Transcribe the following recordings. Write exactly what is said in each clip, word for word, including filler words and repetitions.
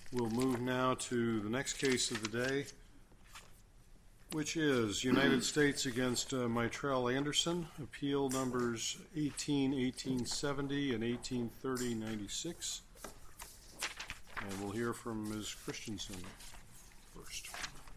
We'll move now to the next case of the day, which is United States against uh, Mitrell Anderson, appeal numbers eighteen eighteen seventy and eighteen thirty ninety-six. And we'll hear from Miz Christensen first.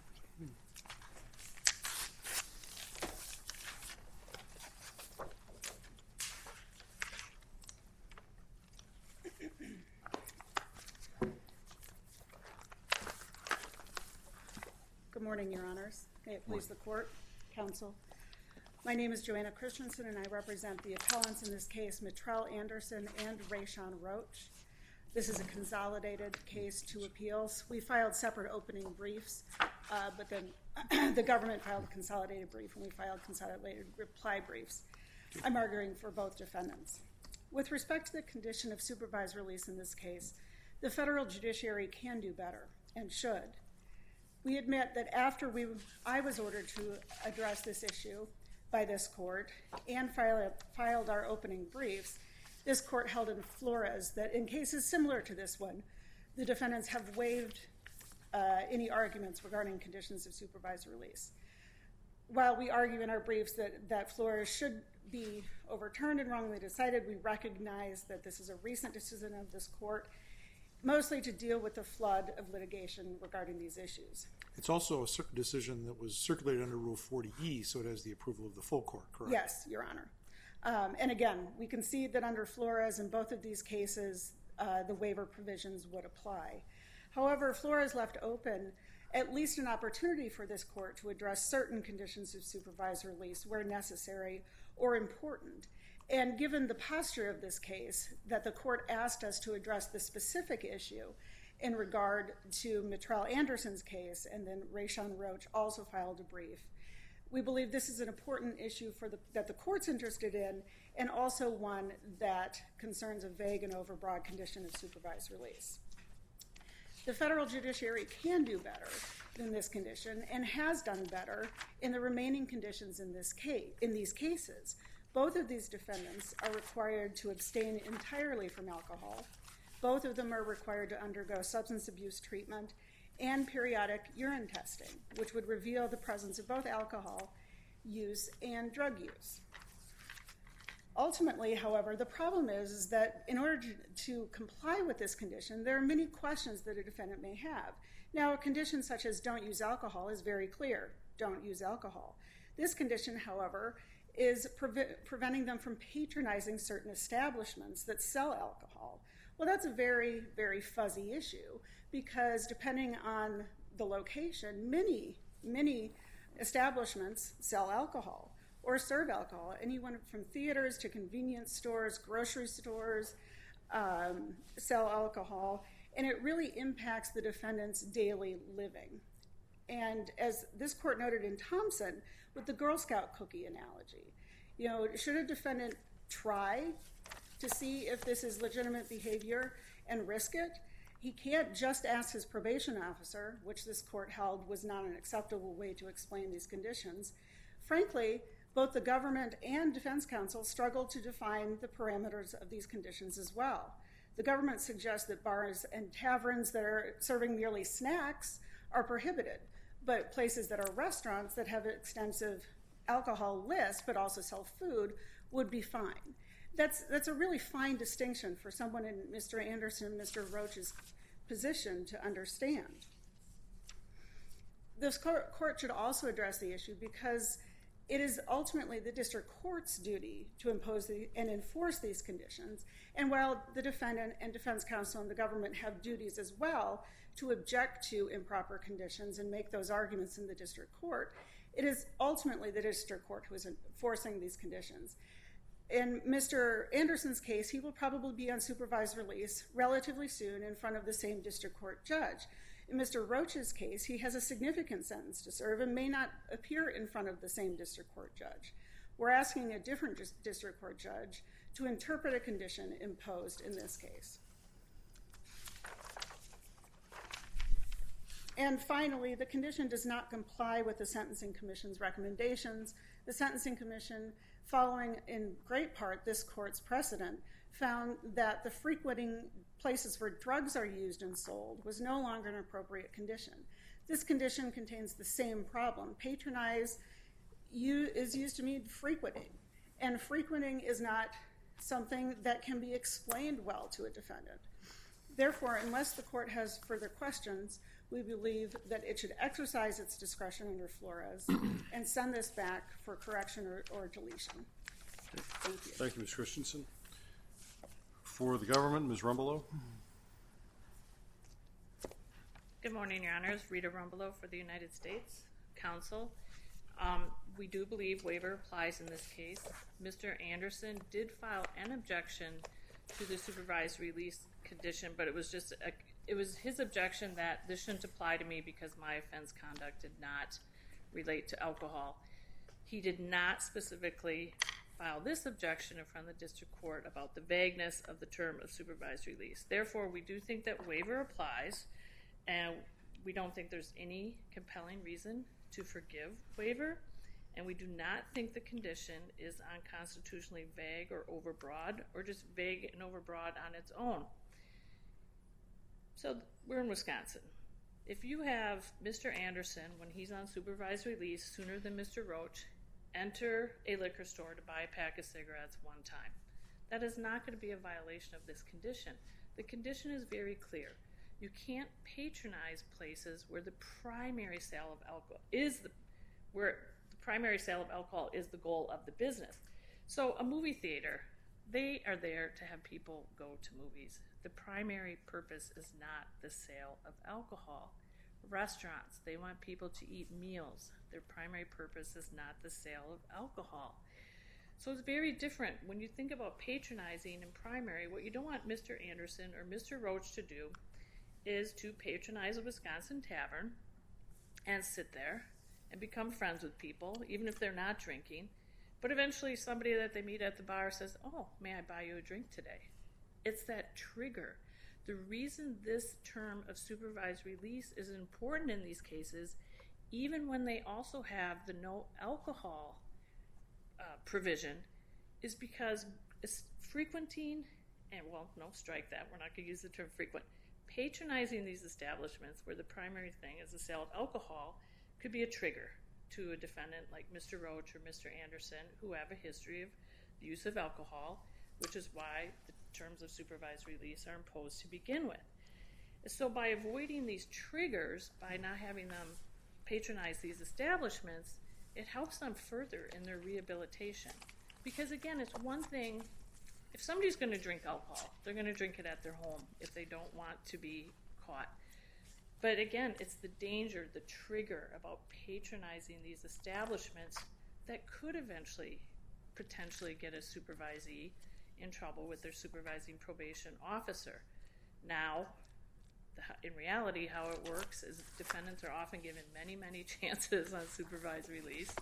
Good morning, Your Honors. May it please the Court, Counsel. My name is Joanna Christensen, and I represent the appellants in this case, Mitrell Anderson and Rayshawn Roach. This is a consolidated case, two appeals. We filed separate opening briefs, uh, but then the government filed a consolidated brief, and we filed consolidated reply briefs. I'm arguing for both defendants. With respect to the condition of supervised release in this case, the federal judiciary can do better and should. We admit that after we, I was ordered to address this issue by this court and file, filed our opening briefs, this court held in Flores that in cases similar to this one, the defendants have waived uh, any arguments regarding conditions of supervised release. While we argue in our briefs that, that Flores should be overturned and wrongly decided, we recognize that this is a recent decision of this court, mostly to deal with the flood of litigation regarding these issues. It's also a decision that was circulated under Rule forty E, so it has the approval of the full court, correct? Yes, Your Honor. Um, and again, we concede that under Flores, in both of these cases, uh, the waiver provisions would apply. However, Flores left open at least an opportunity for this court to address certain conditions of supervised release where necessary or important. And given the posture of this case, that the court asked us to address the specific issue in regard to Mitrell Anderson's case, and then Rayshawn Roach also filed a brief, we believe this is an important issue for the, that the court's interested in, and also one that concerns a vague and overbroad condition of supervised release. The federal judiciary can do better than this condition and has done better in the remaining conditions in this case, in these cases. Both of these defendants are required to abstain entirely from alcohol. Both of them are required to undergo substance abuse treatment and periodic urine testing, which would reveal the presence of both alcohol use and drug use. Ultimately, however, the problem is, is that in order to, to comply with this condition, there are many questions that a defendant may have. Now, a condition such as don't use alcohol is very clear. Don't use alcohol. This condition, however, is pre- preventing them from patronizing certain establishments that sell alcohol. Well, that's a very, very fuzzy issue because depending on the location, many, many establishments sell alcohol or serve alcohol. Anyone from theaters to convenience stores, grocery stores um, sell alcohol, and it really impacts the defendant's daily living. And as this court noted in Thompson, with the Girl Scout cookie analogy, you know, should a defendant try to see if this is legitimate behavior and risk it? He can't just ask his probation officer, which this court held was not an acceptable way to explain these conditions. Frankly, both the government and defense counsel struggle to define the parameters of these conditions as well. The government suggests that bars and taverns that are serving merely snacks are prohibited, but places that are restaurants that have extensive alcohol lists but also sell food would be fine. That's that's a really fine distinction for someone in Mister Anderson and Mister Roach's position to understand. This court, court should also address the issue because it is ultimately the district court's duty to impose the, and enforce these conditions. And while the defendant and defense counsel and the government have duties as well to object to improper conditions and make those arguments in the district court, it is ultimately the district court who is enforcing these conditions. In Mister Anderson's case, he will probably be on supervised release relatively soon in front of the same district court judge. In Mister Roach's case, he has a significant sentence to serve and may not appear in front of the same district court judge. We're asking a different district court judge to interpret a condition imposed in this case. And finally, the condition does not comply with the Sentencing Commission's recommendations. The Sentencing Commission, following in great part this court's precedent, found that the frequenting places where drugs are used and sold was no longer an appropriate condition. This condition contains the same problem. Patronize is used to mean frequenting, and frequenting is not something that can be explained well to a defendant. Therefore, unless the court has further questions, we believe that it should exercise its discretion under Flores and send this back for correction or, or deletion. Thank you. Thank you, Miz Christensen. For the government, Miz Rumbelow. Good morning, Your Honors. Rita Rumbelow for the United States Counsel. Um, we do believe waiver applies in this case. Mister Anderson did file an objection to the supervised release condition, but it was just a, it was his objection that this shouldn't apply to me because my offense conduct did not relate to alcohol. He did not specifically file this objection in front of the district court about the vagueness of the term of supervised release. Therefore, we do think that waiver applies, and we don't think there's any compelling reason to forgive waiver, and we do not think the condition is unconstitutionally vague or overbroad, or just vague and overbroad on its own. So we're in Wisconsin. If you have Mister Anderson, when he's on supervised release sooner than Mister Roach, enter a liquor store to buy a pack of cigarettes one time, that is not going to be a violation of this condition. The condition is very clear. You can't patronize places where the primary sale of alcohol is the where the primary sale of alcohol is the goal of the business. So a movie theater, they are there to have people go to movies. The primary purpose is not the sale of alcohol. Restaurants, they want people to eat meals. Their primary purpose is not the sale of alcohol. So it's very different. When you think about patronizing in primary, what you don't want Mister Anderson or Mister Roach to do is to patronize a Wisconsin tavern and sit there and become friends with people, even if they're not drinking. But eventually somebody that they meet at the bar says, oh, may I buy you a drink today? It's that trigger. The reason this term of supervised release is important in these cases, even when they also have the no alcohol uh, provision, is because it's frequenting, and well, no, strike that. We're not going to use the term frequent. Patronizing these establishments where the primary thing is the sale of alcohol could be a trigger to a defendant like Mister Roach or Mister Anderson, who have a history of the use of alcohol, which is why the terms of supervised release are imposed to begin with. So by avoiding these triggers, by not having them patronize these establishments, it helps them further in their rehabilitation. Because again, it's one thing, if somebody's going to drink alcohol, they're going to drink it at their home if they don't want to be caught. But again, it's the danger, the trigger about patronizing these establishments that could eventually potentially get a supervisee in trouble with their supervising probation officer. Now, the, in reality, how it works is defendants are often given many, many chances on supervised release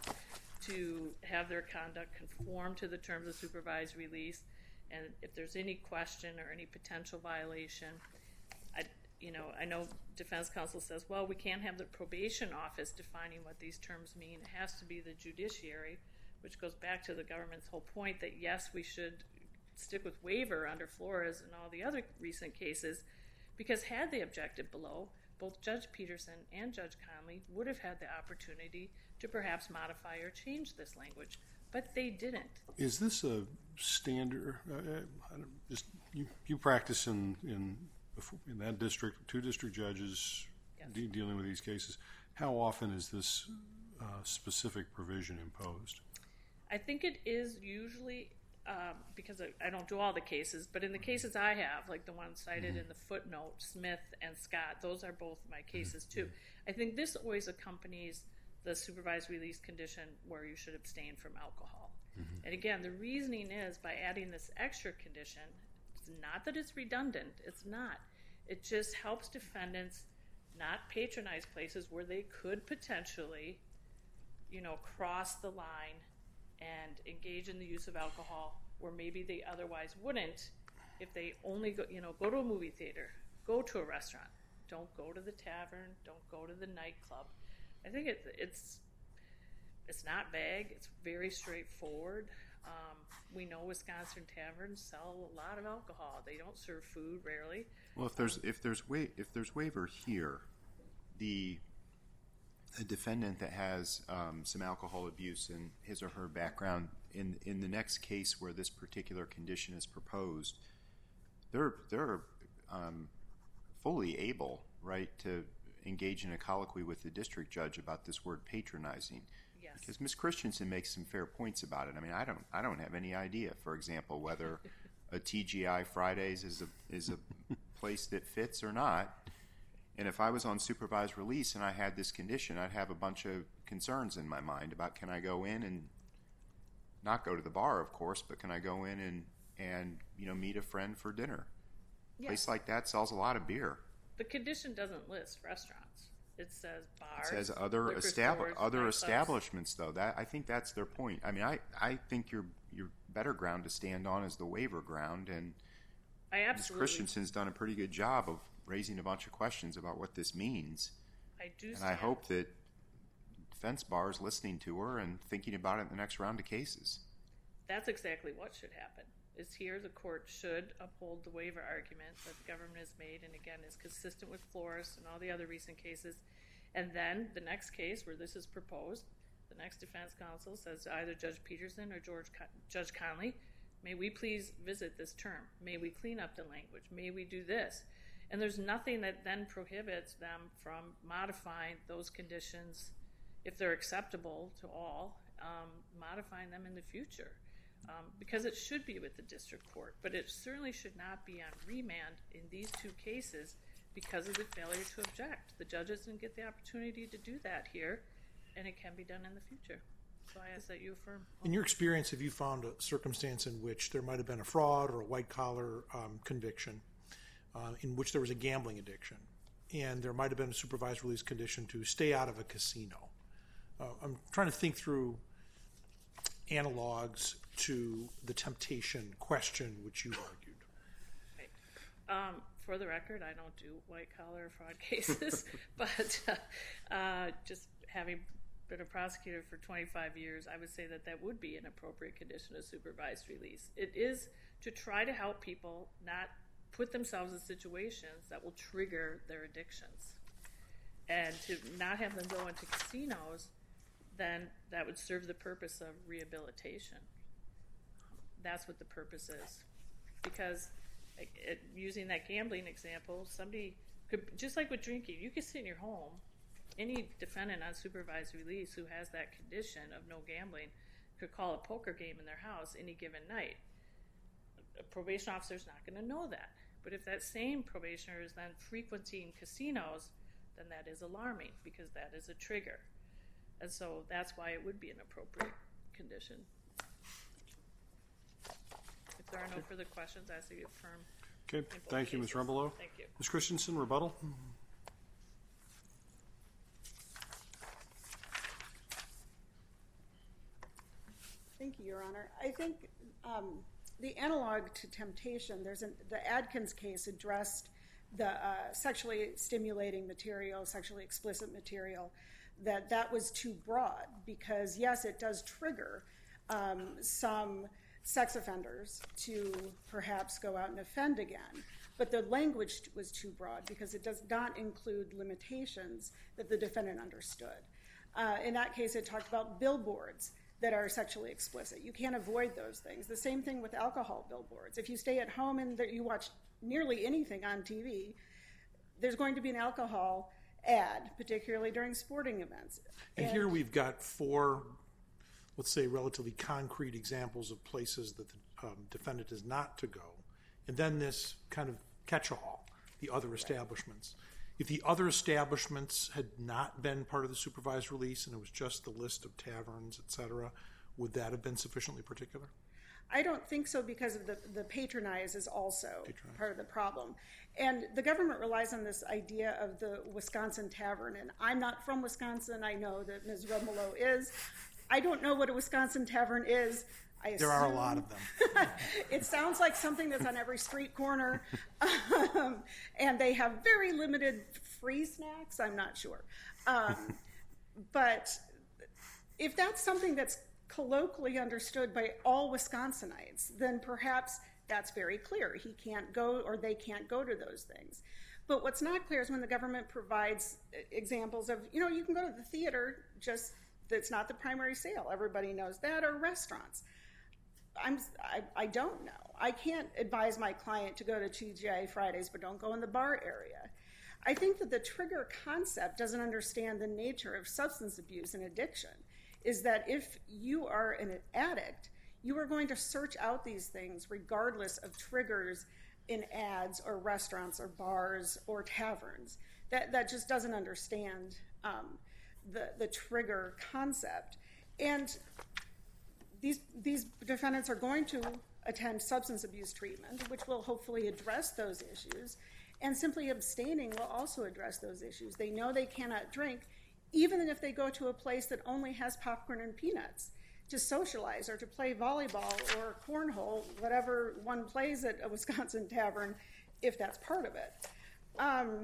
to have their conduct conform to the terms of supervised release. And if there's any question or any potential violation, I, you know, I know defense counsel says, well, we can't have the probation office defining what these terms mean. It has to be the judiciary, which goes back to the government's whole point that, yes, we should stick with waiver under Flores and all the other recent cases, because had they objected below, both Judge Peterson and Judge Conley would have had the opportunity to perhaps modify or change this language, but they didn't. Is this a standard? Uh, I don't, just you, you practice in, in in that district, two district judges Yes. de- dealing with these cases. How often is this uh, specific provision imposed? I think it is usually, um, because I, I don't do all the cases, but in the cases I have, like the one cited mm-hmm. in the footnote, Smith and Scott, those are both my cases too. Mm-hmm. I think this always accompanies the supervised release condition where you should abstain from alcohol. Mm-hmm. And again, the reasoning is by adding this extra condition, it's not that it's redundant, it's not. It just helps defendants not patronize places where they could potentially, you know, cross the line and engage in the use of alcohol where maybe they otherwise wouldn't if they only go, you know, go to a movie theater, go to a restaurant, don't go to the tavern, don't go to the nightclub. I think it, it's it's not vague. It's very straightforward. Um, we know Wisconsin taverns sell a lot of alcohol. They don't serve food rarely. Well, if there's if there's wa- if there's waiver here, the a defendant that has um, some alcohol abuse in his or her background, in in the next case where this particular condition is proposed, they're they're um, fully able, right, to engage in a colloquy with the district judge about this word patronizing. Yes. Because Miz Christensen makes some fair points about it. I mean, I don't I don't have any idea, for example, whether a T G I Fridays is a is a place that fits or not. And if I was on supervised release and I had this condition, I'd have a bunch of concerns in my mind about, can I go in and not go to the bar, of course, but can I go in and, and you know, meet a friend for dinner? A Yes. place like that sells a lot of beer. The condition doesn't list restaurants. It says bars. It says other liquor estab- stores, other nightclubs. establishments, though. That I think that's their point. I mean, I, I think your your better ground to stand on is the waiver ground, and I Miz absolutely. Christensen's done a pretty good job of raising a bunch of questions about what this means. I do. And stand. I hope that defense bar is listening to her and thinking about it in the next round of cases. That's exactly what should happen. Is here the court should uphold the waiver argument that the government has made, and again is consistent with Flores and all the other recent cases. And then the next case where this is proposed, the next defense counsel says to either Judge Peterson or George Con- Judge Conley, may we please visit this term? May we clean up the language? May we do this? And there's nothing that then prohibits them from modifying those conditions, if they're acceptable to all, um, modifying them in the future. Um, because it should be with the district court, but it certainly should not be on remand in these two cases because of the failure to object. The judges didn't get the opportunity to do that here, and it can be done in the future. So I ask that you affirm. In your experience, have you found a circumstance in which there might have been a fraud or a white-collar um, conviction uh, in which there was a gambling addiction, and there might have been a supervised release condition to stay out of a casino? Uh, I'm trying to think through analogs to the temptation question which you argued. Right. Um, for the record, I don't do white-collar fraud cases, but uh, uh, just having been a prosecutor for twenty-five years, I would say that that would be an appropriate condition of supervised release. It is to try to help people not put themselves in situations that will trigger their addictions. And to not have them go into casinos, then that would serve the purpose of rehabilitation. That's what the purpose is. Because it, it, using that gambling example, somebody could, just like with drinking, you could sit in your home. Any defendant on supervised release who has that condition of no gambling could call a poker game in their house any given night. A probation officer's not going to know that. But if that same probationer is then frequenting casinos, then that is alarming because that is a trigger. And so that's why it would be an appropriate condition. If there are no further questions, I ask that you affirm. Okay, thank you, Miz Rumbelow. Thank you. Miz Christensen, rebuttal? Thank you, Your Honor. I think um, the analog to temptation, there's an, the Adkins case addressed the uh, sexually stimulating material, sexually explicit material, that that was too broad because, yes, it does trigger um, some sex offenders to perhaps go out and offend again. But the language was too broad because it does not include limitations that the defendant understood. Uh, in that case, it talked about billboards that are sexually explicit. You can't avoid those things. The same thing with alcohol billboards. If you stay at home and you watch nearly anything on T V, there's going to be an alcohol ad, particularly during sporting events. And, and here we've got four, let's say, relatively concrete examples of places that the um, defendant is not to go. And then this kind of catch-all, the other establishments. If the other establishments had not been part of the supervised release and it was just the list of taverns, et cetera, would that have been sufficiently particular? I don't think so because of the, the patronize is also Patronize. part of the problem. And the government relies on this idea of the Wisconsin tavern. And I'm not from Wisconsin. I know that Miz Rumbelow is. I don't know what a Wisconsin tavern is. I There are a assume- lot of them. It sounds like something that's on every street corner. Um, and they have very limited free snacks. I'm not sure. Um, but if that's something that's colloquially understood by all Wisconsinites, then perhaps that's very clear. He can't go, or they can't go to those things. But what's not clear is when the government provides examples of, you know, you can go to the theater, just that's not the primary sale. Everybody knows that, or restaurants. I'm, I, I don't know. I can't advise my client to go to T G I Fridays, but don't go in the bar area. I think that the trigger concept doesn't understand the nature of substance abuse and addiction, is that if you are an addict, you are going to search out these things regardless of triggers in ads or restaurants or bars or taverns. That that just doesn't understand um, the, the trigger concept. And these, these defendants are going to attend substance abuse treatment, which will hopefully address those issues, and simply abstaining will also address those issues. They know they cannot drink, even if they go to a place that only has popcorn and peanuts to socialize or to play volleyball or cornhole, whatever one plays at a Wisconsin tavern, if that's part of it. Um,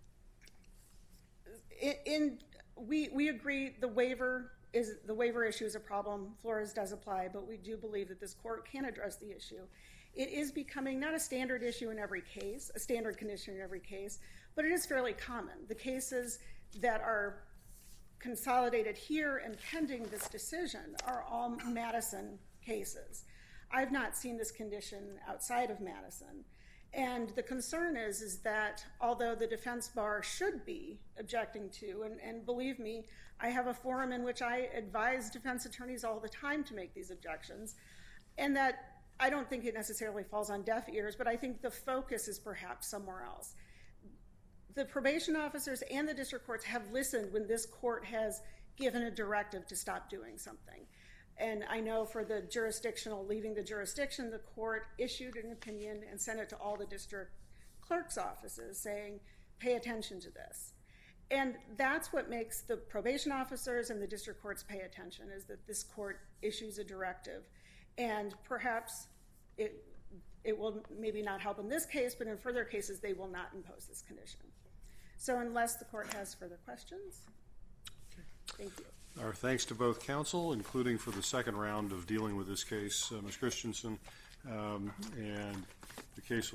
in, in we we agree the waiver is the waiver issue is a problem. Flores does apply, but we do believe that this court can address the issue. It is becoming not a standard issue in every case, a standard condition in every case, but it is fairly common. The cases that are consolidated here and pending this decision are all Madison cases. I've not seen this condition outside of Madison. And the concern is, is that although the defense bar should be objecting to, and, and believe me, I have a forum in which I advise defense attorneys all the time to make these objections, and that I don't think it necessarily falls on deaf ears, but I think the focus is perhaps somewhere else. The probation officers and the district courts have listened when this court has given a directive to stop doing something. And I know for the jurisdictional, leaving the jurisdiction, the court issued an opinion and sent it to all the district clerk's offices saying, pay attention to this. And that's what makes the probation officers and the district courts pay attention, is that this court issues a directive. And perhaps it, it will maybe not help in this case, but in further cases, they will not impose this condition. So unless the court has further questions, thank you. Our thanks to both counsel, including for the second round of dealing with this case, uh, Miz Christensen, um, and the case will